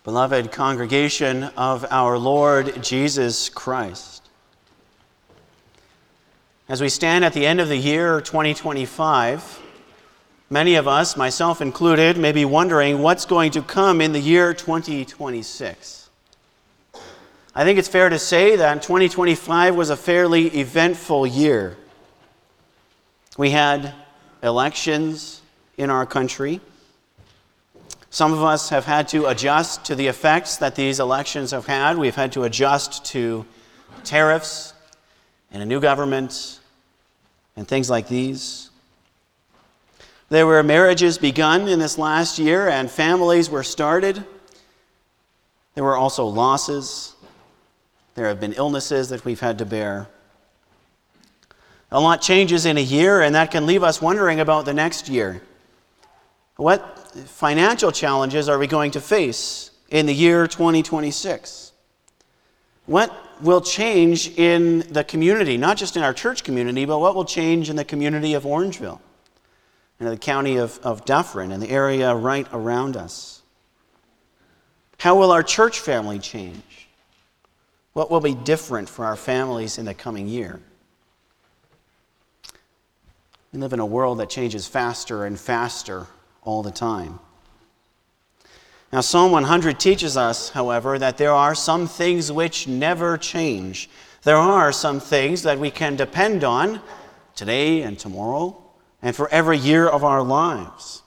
Beloved congregation of our Lord Jesus Christ, as we stand at the end of the year 2025, many of us, myself included, may be wondering what's going to come in the year 2026. I think it's fair to say that 2025 was a fairly eventful year. We had elections in our country. Some of us have had to adjust to the effects that these elections have had. We've had to adjust to tariffs and a new government and things like these. There were marriages begun in this last year and families were started. There were also losses. There have been illnesses that we've had to bear. A lot changes in a year, and that can leave us wondering about the next year. What financial challenges are we going to face in the year 2026? What will change in the community, not just in our church community, but what will change in the community of Orangeville, in the county of Dufferin, and the area right around us? How will our church family change? What will be different for our families in the coming year? We live in a world that changes faster and faster all the time. Now, Psalm 100 teaches us, however, that there are some things which never change. There are some things that we can depend on today and tomorrow and for every year of our lives.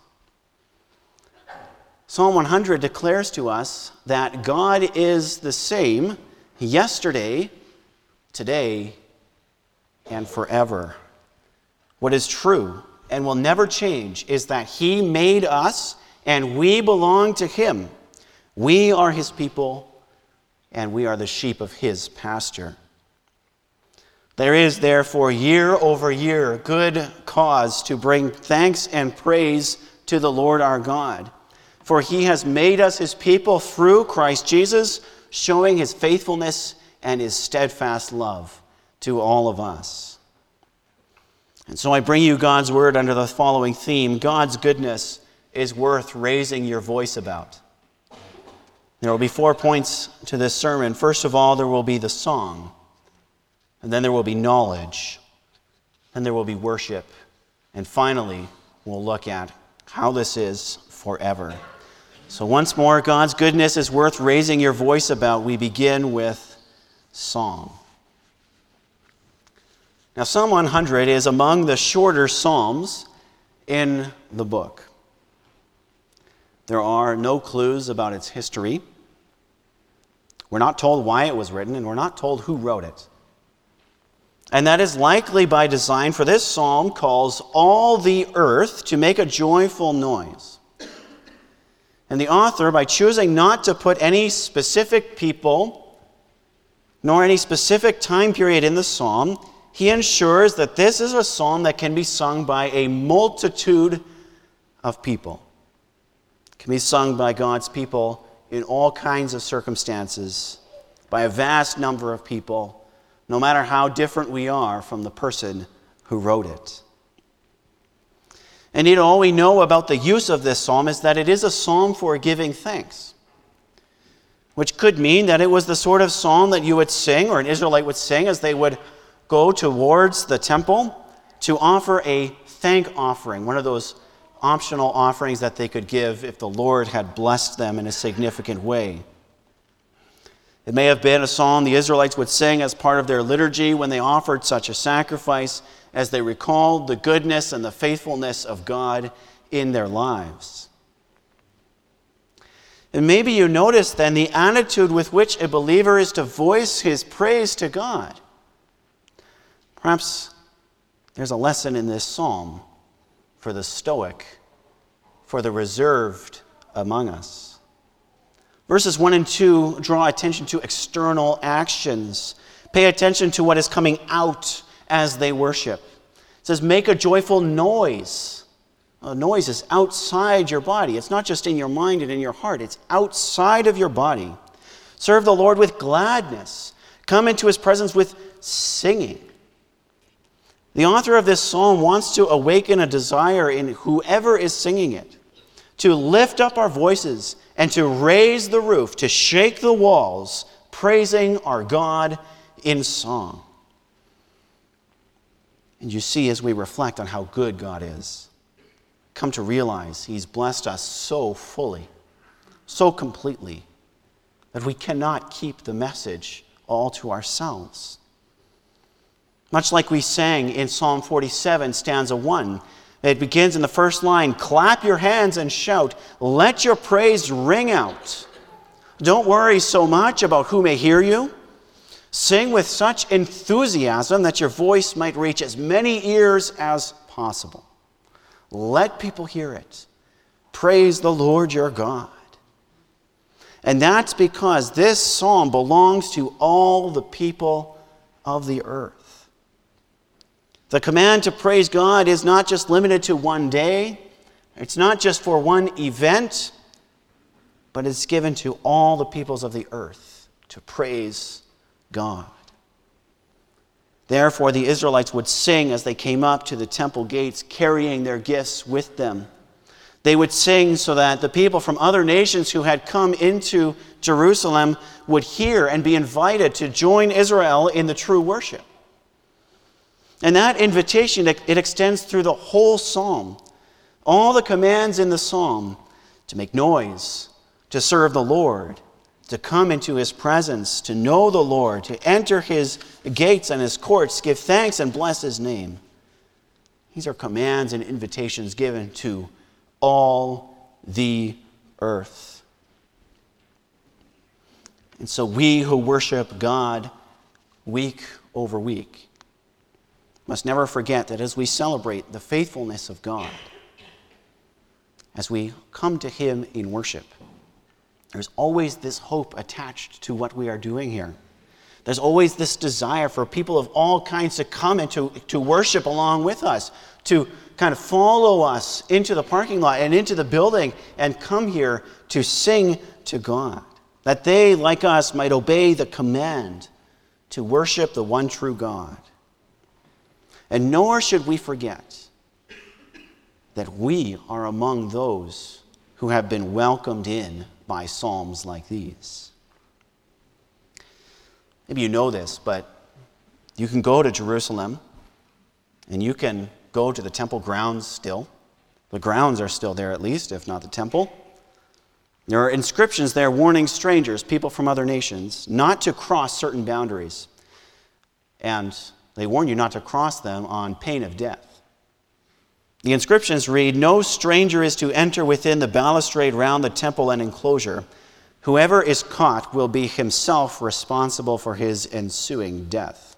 Psalm 100 declares to us that God is the same yesterday, today, and forever. What is true and will never change is that He made us and we belong to Him. We are His people and we are the sheep of His pasture. There is therefore year over year good cause to bring thanks and praise to the Lord our God. For He has made us His people through Christ Jesus, showing His faithfulness and His steadfast love to all of us. And so I bring you God's word under the following theme: God's goodness is worth raising your voice about. There will be 4 points to this sermon. First of all, there will be the song, and then there will be knowledge, and there will be worship, and finally, we'll look at how this is forever. So once more, God's goodness is worth raising your voice about. We begin with song. Now, Psalm 100 is among the shorter psalms in the book. There are no clues about its history. We're not told why it was written, and we're not told who wrote it. And that is likely by design, for this psalm calls all the earth to make a joyful noise. And the author, by choosing not to put any specific people nor any specific time period in the psalm, he ensures that this is a psalm that can be sung by a multitude of people. It can be sung by God's people in all kinds of circumstances, by a vast number of people, no matter how different we are from the person who wrote it. Indeed, all we know about the use of this psalm is that it is a psalm for giving thanks, which could mean that it was the sort of psalm that you would sing, or an Israelite would sing, as they would go towards the temple to offer a thank offering, one of those optional offerings that they could give if the Lord had blessed them in a significant way. It may have been a psalm the Israelites would sing as part of their liturgy when they offered such a sacrifice, as they recalled the goodness and the faithfulness of God in their lives. And maybe you notice then the attitude with which a believer is to voice his praise to God. Perhaps there's a lesson in this psalm for the stoic, for the reserved among us. Verses 1 and 2 draw attention to external actions. Pay attention to what is coming out as they worship. It says, make a joyful noise. A noise is outside your body. It's not just in your mind and in your heart. It's outside of your body. Serve the Lord with gladness. Come into His presence with singing. The author of this psalm wants to awaken a desire in whoever is singing it to lift up our voices and to raise the roof, to shake the walls, praising our God in song. And you see, as we reflect on how good God is, come to realize He's blessed us so fully, so completely, that we cannot keep the message all to ourselves. Much like we sang in Psalm 47, stanza 1, it begins in the first line, clap your hands and shout, let your praise ring out. Don't worry so much about who may hear you. Sing with such enthusiasm that your voice might reach as many ears as possible. Let people hear it. Praise the Lord your God. And that's because this psalm belongs to all the people of the earth. The command to praise God is not just limited to one day. It's not just for one event, but it's given to all the peoples of the earth to praise God. Therefore, the Israelites would sing as they came up to the temple gates, carrying their gifts with them. They would sing so that the people from other nations who had come into Jerusalem would hear and be invited to join Israel in the true worship. And that invitation, it extends through the whole psalm. All the commands in the psalm to make noise, to serve the Lord, to come into His presence, to know the Lord, to enter His gates and His courts, give thanks and bless His name. These are commands and invitations given to all the earth. And so we who worship God week over week must never forget that as we celebrate the faithfulness of God, as we come to Him in worship, there's always this hope attached to what we are doing here. There's always this desire for people of all kinds to come and to worship along with us, to kind of follow us into the parking lot and into the building and come here to sing to God, that they, like us, might obey the command to worship the one true God. And nor should we forget that we are among those who have been welcomed in by psalms like these. Maybe you know this, but you can go to Jerusalem and you can go to the temple grounds still. The grounds are still there at least, if not the temple. There are inscriptions there warning strangers, people from other nations, not to cross certain boundaries. And they warn you not to cross them on pain of death. The inscriptions read, no stranger is to enter within the balustrade round the temple and enclosure. Whoever is caught will be himself responsible for his ensuing death.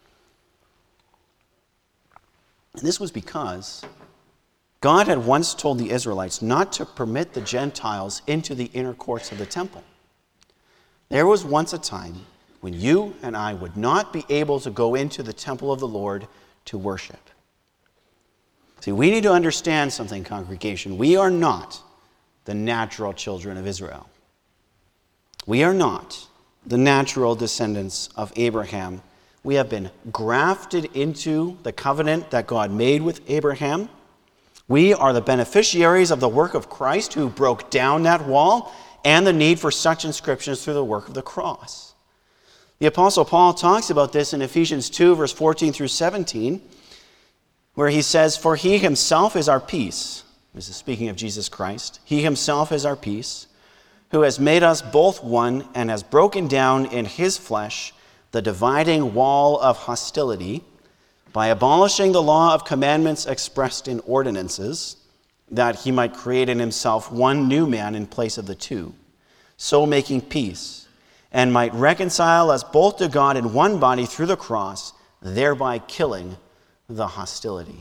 And this was because God had once told the Israelites not to permit the Gentiles into the inner courts of the temple. There was once a time when you and I would not be able to go into the temple of the Lord to worship. See, we need to understand something, congregation. We are not the natural children of Israel. We are not the natural descendants of Abraham. We have been grafted into the covenant that God made with Abraham. We are the beneficiaries of the work of Christ who broke down that wall and the need for such inscriptions through the work of the cross. The Apostle Paul talks about this in Ephesians 2, verse 14 through 17, where he says, for he himself is our peace. This is speaking of Jesus Christ. He himself is our peace, who has made us both one and has broken down in his flesh the dividing wall of hostility by abolishing the law of commandments expressed in ordinances, that he might create in himself one new man in place of the two, so making peace, and might reconcile us both to God in one body through the cross, thereby killing the hostility.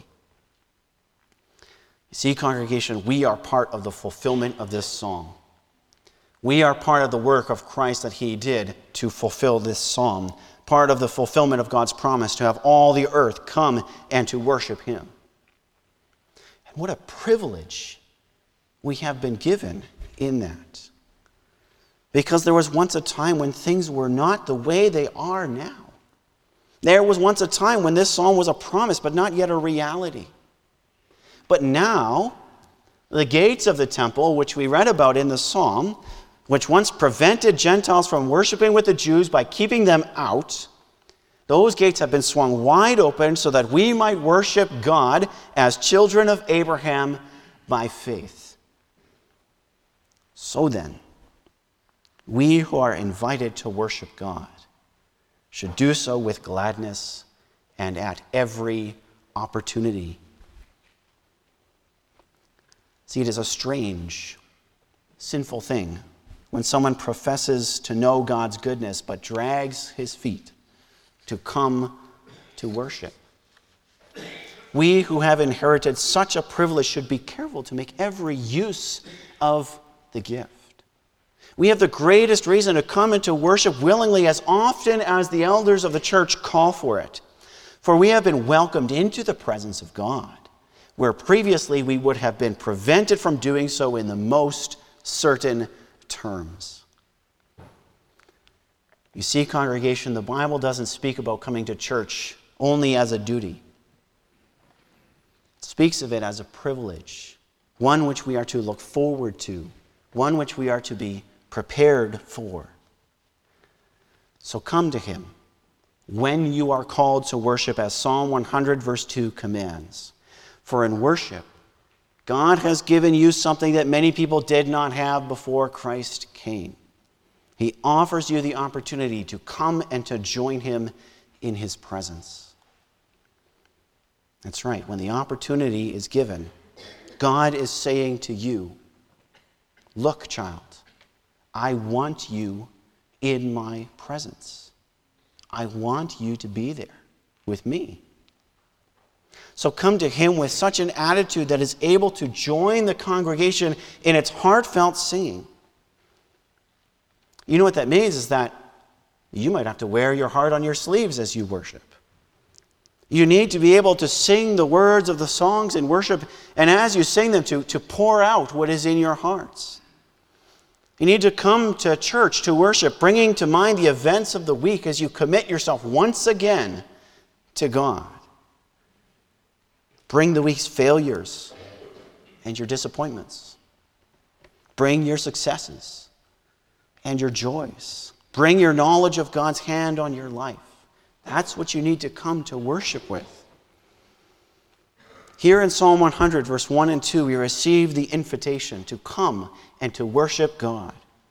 You see, congregation, we are part of the fulfillment of this psalm. We are part of the work of Christ that he did to fulfill this psalm, part of the fulfillment of God's promise to have all the earth come and to worship him. And what a privilege we have been given in that. Because there was once a time when things were not the way they are now. There was once a time when this psalm was a promise, but not yet a reality. But now, The gates of the temple, which we read about in the psalm, which once prevented Gentiles from worshiping with the Jews by keeping them out, those gates have been swung wide open so that we might worship God as children of Abraham by faith. So then, we who are invited to worship God should do so with gladness and at every opportunity. See, it is a strange, sinful thing when someone professes to know God's goodness but drags his feet to come to worship. We who have inherited such a privilege should be careful to make every use of the gift. We have the greatest reason to come and to worship willingly as often as the elders of the church call for it. For we have been welcomed into the presence of God, where previously we would have been prevented from doing so in the most certain terms. You see, congregation, the Bible doesn't speak about coming to church only as a duty. It speaks of it as a privilege, one which we are to look forward to, one which we are to be prepared for. So come to him when you are called to worship, as Psalm 100 verse 2 commands. For in worship, God has given you something that many people did not have before Christ came. He offers you the opportunity to come and to join him in his presence. That's right. When the opportunity is given, God is saying to you, look, child, I want you in my presence. I want you to be there with me. So come to him with such an attitude that is able to join the congregation in its heartfelt singing. You know what that means is that you might have to wear your heart on your sleeves as you worship. You need to be able to sing the words of the songs in worship, and as you sing them, to pour out what is in your hearts. You need to come to church to worship, bringing to mind the events of the week as you commit yourself once again to God. Bring the week's failures and your disappointments. Bring your successes and your joys. Bring your knowledge of God's hand on your life. That's what you need to come to worship with. Here in Psalm 100, verse 1 and 2, we receive the invitation to come and to worship God.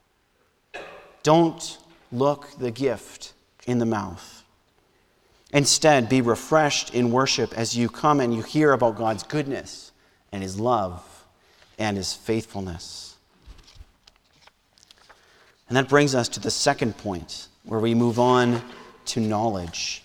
Don't look the gift in the mouth. Instead, be refreshed in worship as you come and you hear about God's goodness and his love and his faithfulness. And that brings us to the second point, where we move on to knowledge.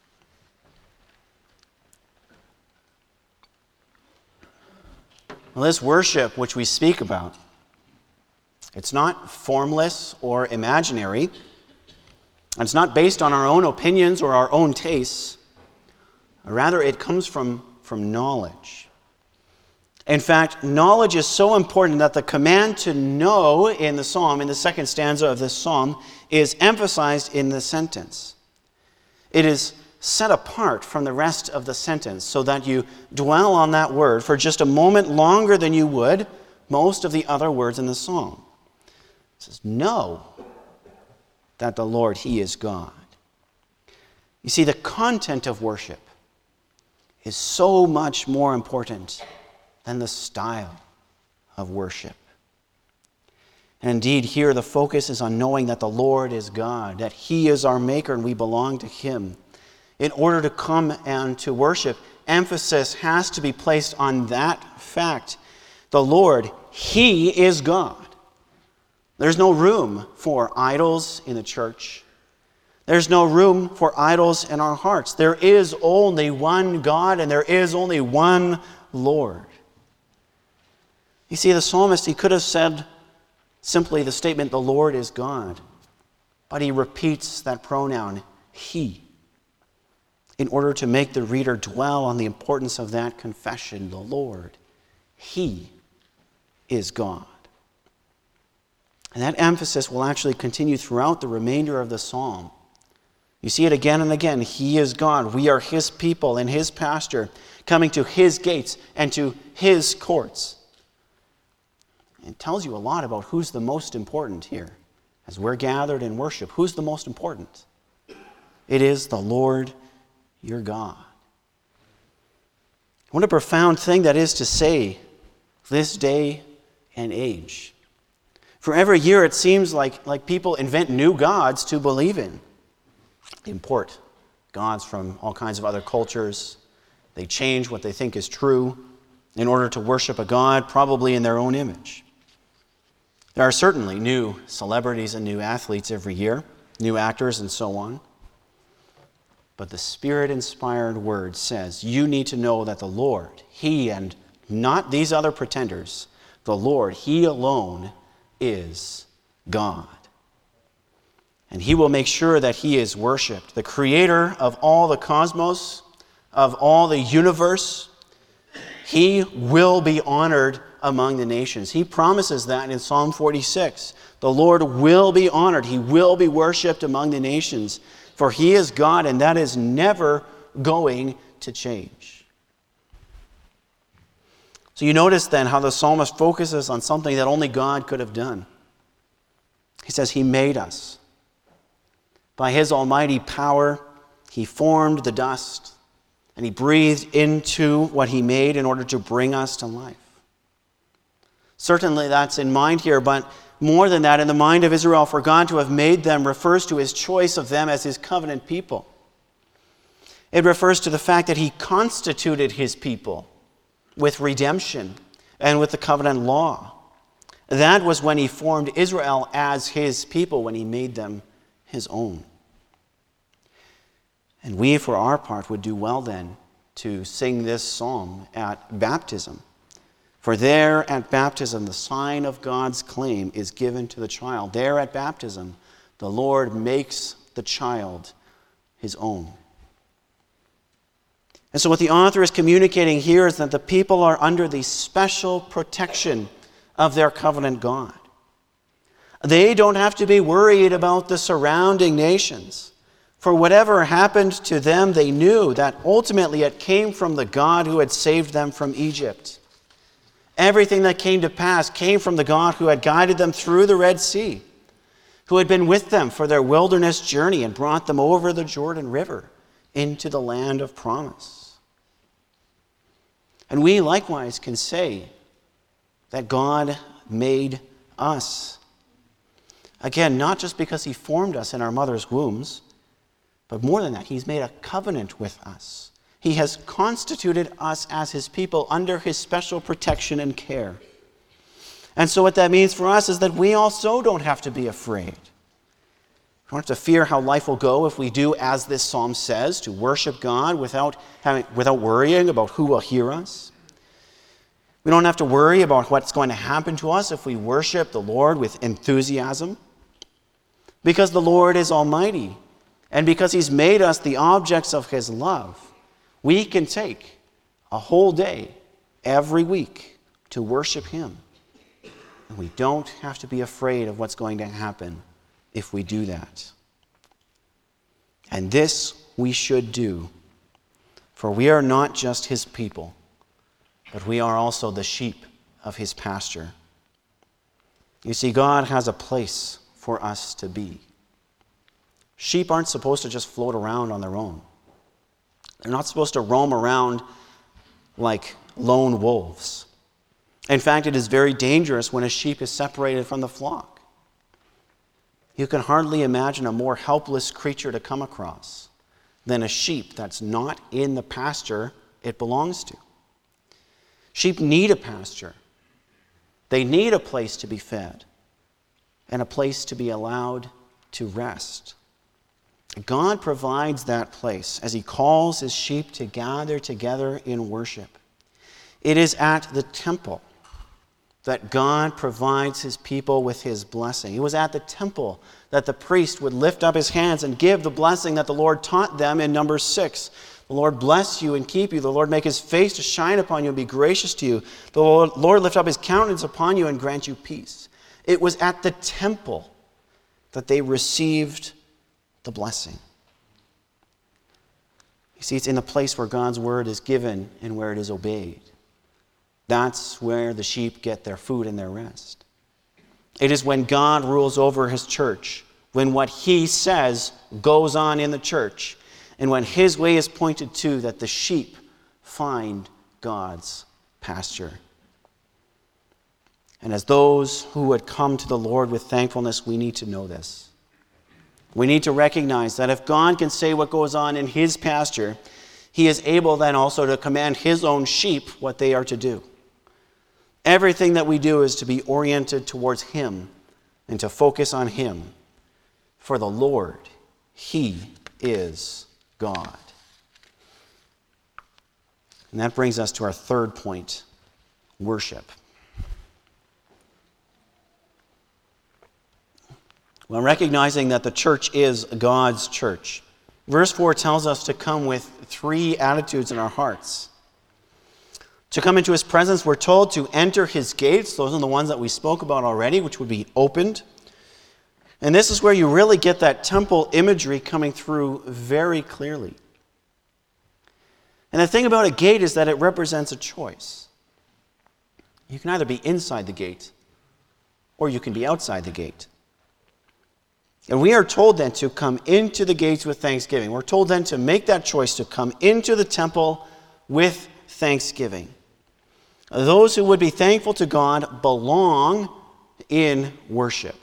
Well, this worship which we speak about, it's not formless or imaginary. It's not based on our own opinions or our own tastes. Rather, it comes from knowledge. In fact, knowledge is so important that the command to know in the psalm, in the second stanza of this psalm, is emphasized in the sentence. It is set apart from the rest of the sentence so that you dwell on that word for just a moment longer than you would most of the other words in the psalm. It says, know that the Lord, he is God. You see, the content of worship is so much more important than the style of worship. And indeed, here the focus is on knowing that the Lord is God, that he is our maker and we belong to him. In order to come and to worship, emphasis has to be placed on that fact. The Lord, he is God. There's no room for idols in the church. There's no room for idols in our hearts. There is only one God and there is only one Lord. You see, the psalmist, he could have said simply the statement, the Lord is God. But he repeats that pronoun, he, in order to make the reader dwell on the importance of that confession, the Lord, he is God. And that emphasis will actually continue throughout the remainder of the psalm. You see it again and again. He is God. We are his people and his pasture, coming to his gates and to his courts. It tells you a lot about who's the most important here. As we're gathered in worship, who's the most important? It is the Lord your God. What a profound thing that is to say this day and age. For every year it seems like people invent new gods to believe in. They import gods from all kinds of other cultures. They change what they think is true in order to worship a god, probably in their own image. There are certainly new celebrities and new athletes every year, new actors and so on. But the Spirit-inspired word says you need to know that the Lord, He and not these other pretenders, the Lord, He alone is God. And He will make sure that He is worshipped. The Creator of all the cosmos, of all the universe, He will be honored among the nations. He promises that in Psalm 46. The Lord will be honored. He will be worshipped among the nations. For He is God, and that is never going to change. So you notice then how the psalmist focuses on something that only God could have done. He says He made us. By His almighty power, He formed the dust, and He breathed into what He made in order to bring us to life. Certainly that's in mind here, but more than that, in the mind of Israel, for God to have made them refers to His choice of them as His covenant people. It refers to the fact that He constituted His people with redemption and with the covenant law. That was when He formed Israel as His people, when He made them His own. And we, for our part, would do well then to sing this psalm at baptism. For there at baptism, the sign of God's claim is given to the child. There at baptism, the Lord makes the child His own. And so what the author is communicating here is that the people are under the special protection of their covenant God. They don't have to be worried about the surrounding nations. For whatever happened to them, they knew that ultimately it came from the God who had saved them from Egypt. Everything that came to pass came from the God who had guided them through the Red Sea, who had been with them for their wilderness journey and brought them over the Jordan River into the land of promise. And we likewise can say that God made us. Again, not just because He formed us in our mother's wombs, but more than that, He's made a covenant with us. He has constituted us as His people under His special protection and care. And so what that means for us is that we also don't have to be afraid. We don't have to fear how life will go if we do as this psalm says, to worship God without worrying about who will hear us. We don't have to worry about what's going to happen to us if we worship the Lord with enthusiasm. Because the Lord is almighty, and because He's made us the objects of His love, we can take a whole day every week to worship Him. And we don't have to be afraid of what's going to happen if we do that. And this we should do, for we are not just His people, but we are also the sheep of His pasture. You see, God has a place for us to be. Sheep aren't supposed to just float around on their own. They're not supposed to roam around like lone wolves. In fact, it is very dangerous when a sheep is separated from the flock. You can hardly imagine a more helpless creature to come across than a sheep that's not in the pasture it belongs to. Sheep need a pasture. They need a place to be fed and a place to be allowed to rest. God provides that place as He calls His sheep to gather together in worship. It is at the temple that God provides His people with His blessing. It was at the temple that the priest would lift up his hands and give the blessing that the Lord taught them in Numbers 6. The Lord bless you and keep you. The Lord make His face to shine upon you and be gracious to you. The Lord lift up His countenance upon you and grant you peace. It was at the temple that they received the blessing. You see, it's in the place where God's word is given and where it is obeyed. That's where the sheep get their food and their rest. It is when God rules over his church, when what he says goes on in the church, and when his way is pointed to, that the sheep find God's pasture. And as those who would come to the Lord with thankfulness, we need to know this. We need to recognize that if God can say what goes on in his pasture, he is able then also to command his own sheep what they are to do. Everything that we do is to be oriented towards him and to focus on him. For the Lord, he is God. And that brings us to our third point, worship. Well, recognizing that the church is God's church, verse 4 tells us to come with three attitudes in our hearts. To come into his presence, we're told to enter his gates. Those are the ones that we spoke about already, which would be opened. And this is where you really get that temple imagery coming through very clearly. And the thing about a gate is that it represents a choice. You can either be inside the gate or you can be outside the gate. And we are told then to come into the gates with thanksgiving. We're told then to make that choice to come into the temple with thanksgiving. Those who would be thankful to God belong in worship.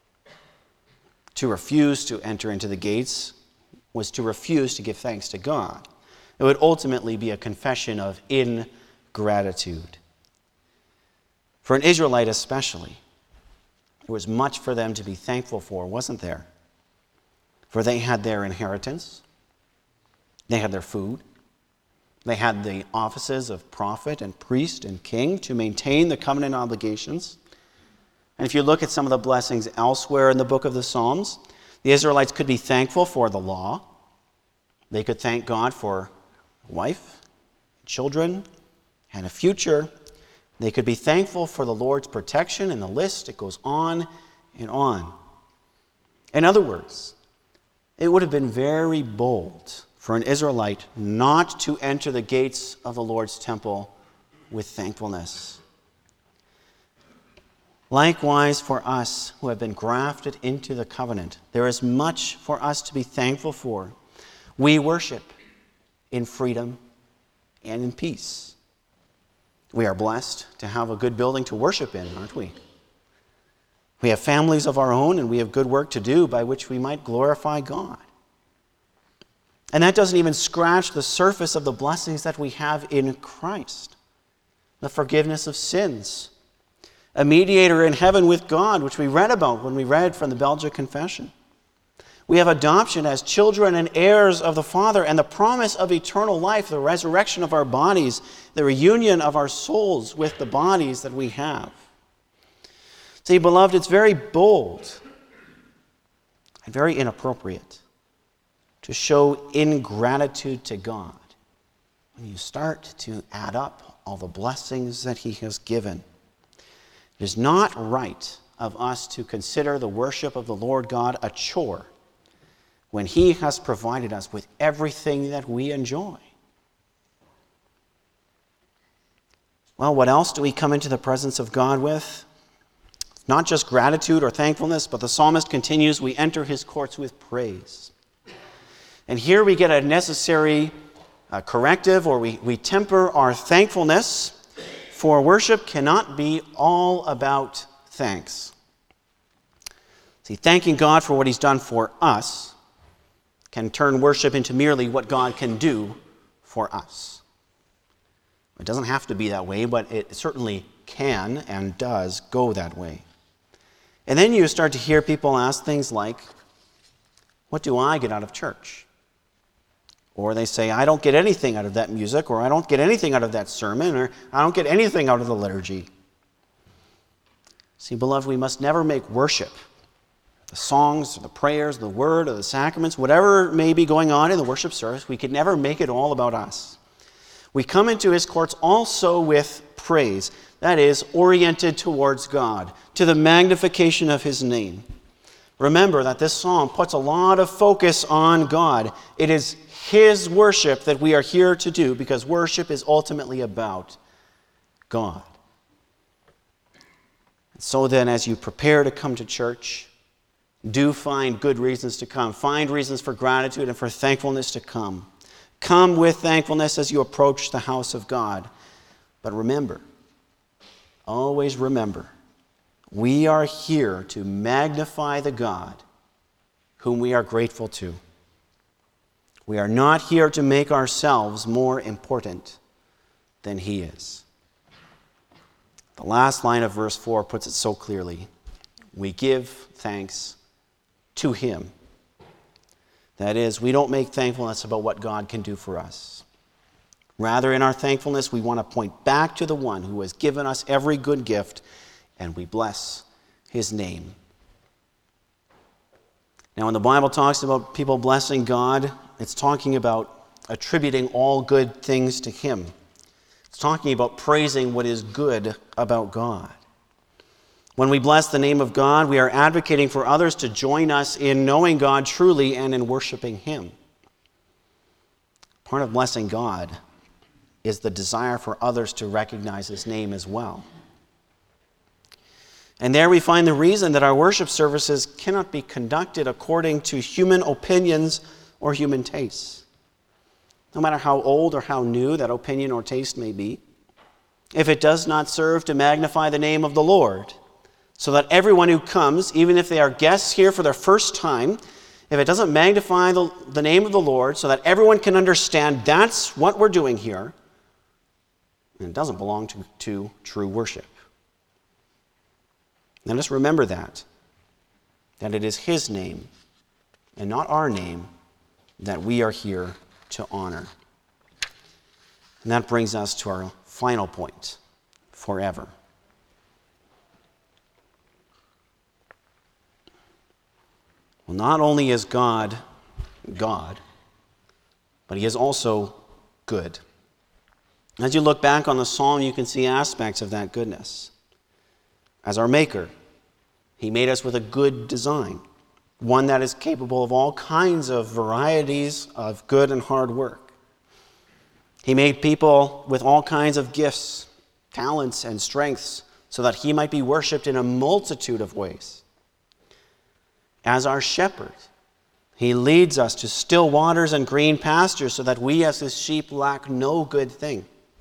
To refuse to enter into the gates was to refuse to give thanks to God. It would ultimately be a confession of ingratitude. For an Israelite especially, there was much for them to be thankful for, wasn't there? For they had their inheritance, they had their food, they had the offices of prophet and priest and king to maintain the covenant obligations. And if you look at some of the blessings elsewhere in the book of the Psalms, the Israelites could be thankful for the law. They could thank God for a wife, children, and a future. They could be thankful for the Lord's protection, and the list, it goes on and on. In other words, it would have been very bold for an Israelite not to enter the gates of the Lord's temple with thankfulness. Likewise, for us who have been grafted into the covenant, there is much for us to be thankful for. We worship in freedom and in peace. We are blessed to have a good building to worship in, aren't we? We have families of our own, and we have good work to do by which we might glorify God. And that doesn't even scratch the surface of the blessings that we have in Christ. The forgiveness of sins. A mediator in heaven with God, which we read about when we read from the Belgic Confession. We have adoption as children and heirs of the Father, and the promise of eternal life, the resurrection of our bodies, the reunion of our souls with the bodies that we have. See, beloved, it's very bold and very inappropriate to show ingratitude to God when you start to add up all the blessings that he has given. It is not right of us to consider the worship of the Lord God a chore when he has provided us with everything that we enjoy. Well, what else do we come into the presence of God with? Not just gratitude or thankfulness, but the psalmist continues, we enter his courts with praise. And here we get a necessary corrective, or we temper our thankfulness, for worship cannot be all about thanks. See, thanking God for what he's done for us can turn worship into merely what God can do for us. It doesn't have to be that way, but it certainly can and does go that way. And then you start to hear people ask things like, what do I get out of church? Or they say, I don't get anything out of that music, or I don't get anything out of that sermon, or I don't get anything out of the liturgy. See, beloved, we must never make worship, the songs, or the prayers, the word, or the sacraments, whatever may be going on in the worship service, we could never make it all about us. We come into his courts also with praise, that is, oriented towards God, to the magnification of his name. Remember that this psalm puts a lot of focus on God. It is his worship that we are here to do, because worship is ultimately about God. So then, as you prepare to come to church, do find good reasons to come. Find reasons for gratitude and for thankfulness to come. Come with thankfulness as you approach the house of God. But remember, always remember, we are here to magnify the God whom we are grateful to. We are not here to make ourselves more important than He is. The last line of verse 4 puts it so clearly. We give thanks to Him. That is, we don't make thankfulness about what God can do for us. Rather, in our thankfulness, we want to point back to the one who has given us every good gift, and we bless His name. Now, when the Bible talks about people blessing God, it's talking about attributing all good things to Him. It's talking about praising what is good about God. When we bless the name of God, we are advocating for others to join us in knowing God truly and in worshiping Him. Part of blessing God is the desire for others to recognize His name as well. And there we find the reason that our worship services cannot be conducted according to human opinions or human tastes. No matter how old or how new that opinion or taste may be, if it does not serve to magnify the name of the Lord, so that everyone who comes, even if they are guests here for their first time, if it doesn't magnify the name of the Lord so that everyone can understand that's what we're doing here, then it doesn't belong to true worship. Let us remember that it is His name and not our name that we are here to honor. And that brings us to our final point, forever. Well, not only is God God, but He is also good. As you look back on the psalm, you can see aspects of that goodness. As our Maker, He made us with a good design, one that is capable of all kinds of varieties of good and hard work. He made people with all kinds of gifts, talents, and strengths so that He might be worshipped in a multitude of ways. As our shepherd, He leads us to still waters and green pastures so that we as His sheep lack no good thing.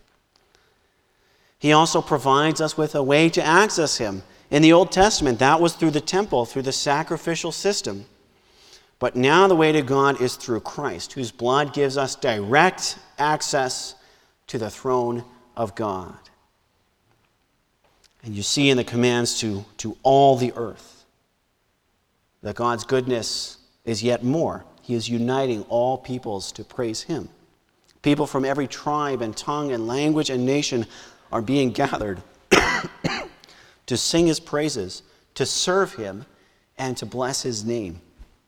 He also provides us with a way to access Him. In the Old Testament, that was through the temple, through the sacrificial system. But now the way to God is through Christ, whose blood gives us direct access to the throne of God. And you see in the commands to all the earth that God's goodness is yet more. He is uniting all peoples to praise Him. People from every tribe and tongue and language and nation are being gathered to sing His praises, to serve Him, and to bless His name.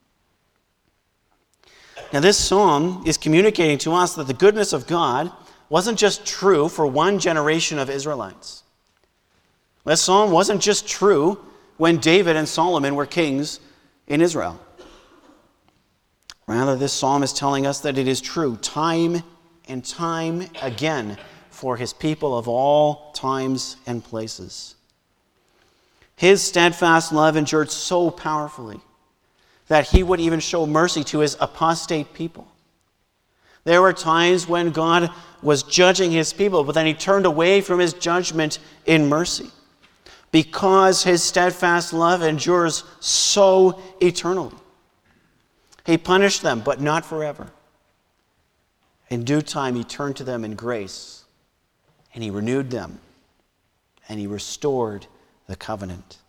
Now, this psalm is communicating to us that the goodness of God wasn't just true for one generation of Israelites. This psalm wasn't just true when David and Solomon were kings in Israel. Rather, this psalm is telling us that it is true time and time again for His people of all times and places. His steadfast love endured so powerfully that He would even show mercy to His apostate people. There were times when God was judging His people, but then He turned away from His judgment in mercy, because His steadfast love endures so eternally. He punished them, but not forever. In due time, He turned to them in grace, and He renewed them, and He restored the covenant.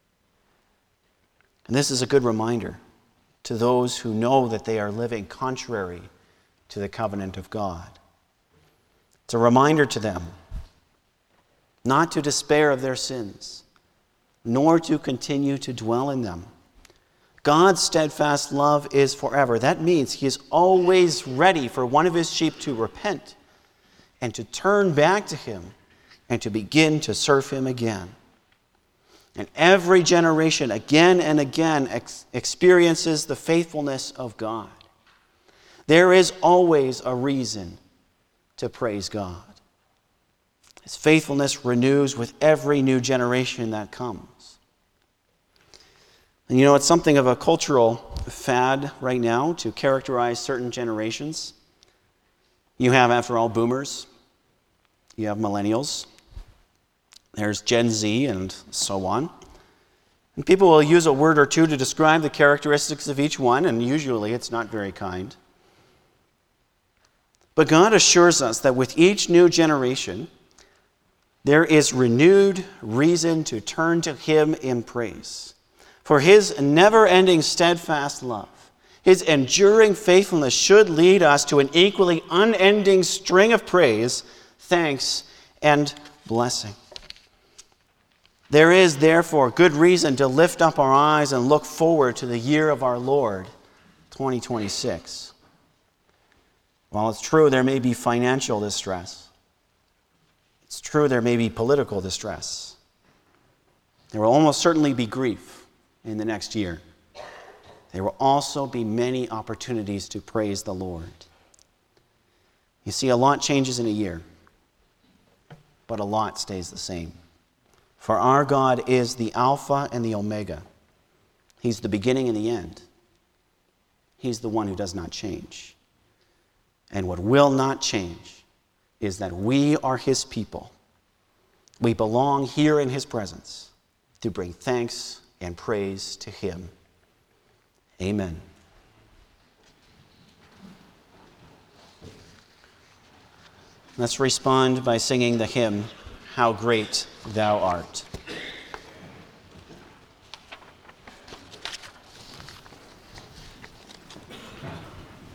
And this is a good reminder to those who know that they are living contrary to the covenant of God. It's a reminder to them not to despair of their sins, nor to continue to dwell in them. God's steadfast love is forever. That means He is always ready for one of His sheep to repent and to turn back to Him and to begin to serve Him again. And every generation, again and again, experiences the faithfulness of God. There is always a reason to praise God. His faithfulness renews with every new generation that comes. And you know, it's something of a cultural fad right now to characterize certain generations. You have, after all, boomers. You have millennials. There's Gen Z and so on. And people will use a word or two to describe the characteristics of each one, and usually it's not very kind. But God assures us that with each new generation, there is renewed reason to turn to Him in praise. For His never-ending steadfast love, His enduring faithfulness should lead us to an equally unending string of praise, thanks, and blessing. There is, therefore, good reason to lift up our eyes and look forward to the year of our Lord, 2026. While it's true there may be financial distress, it's true there may be political distress, there will almost certainly be grief in the next year. There will also be many opportunities to praise the Lord. You see, a lot changes in a year, but a lot stays the same. For our God is the Alpha and the Omega. He's the beginning and the end. He's the one who does not change. And what will not change is that we are His people. We belong here in His presence to bring thanks and praise to Him. Amen. Let's respond by singing the hymn, How Great Thou Art.